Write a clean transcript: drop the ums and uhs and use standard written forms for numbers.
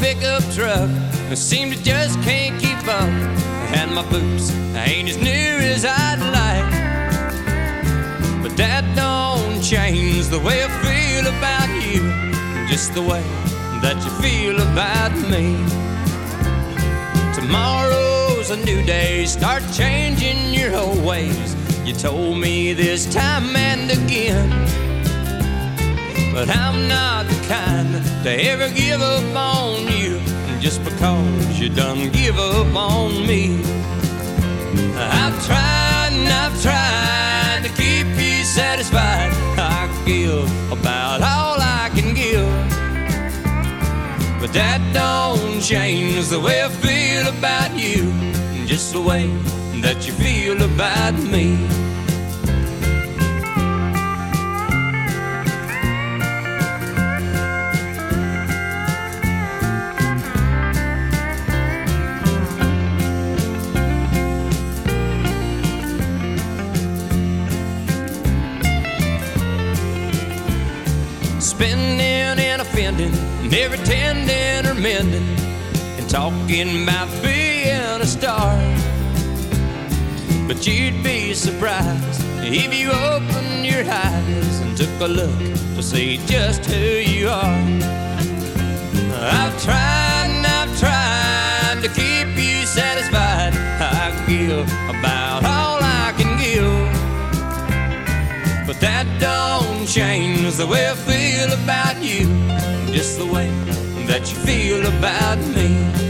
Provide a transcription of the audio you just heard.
pickup truck. I seem to just can't keep up. And my boots ain't as new as I'd like. But that don't change the way I feel about you, just the way that you feel about me. Tomorrow's a new day, start changing your whole ways. You told me this time and again, but I'm not the kind to ever give up on you just because you done give up on me. I've tried and I've tried to keep you satisfied. I give about all I can give, but that don't change the way I feel about you, just the way that you feel about me. Spending and offending, never tending or mending, and talking about being a star. But you'd be surprised if you opened your eyes and took a look to see just who you are. I've tried and I've tried to keep you satisfied. I give about all I can give, but that don't change the way I feel about you, just the way that you feel about me.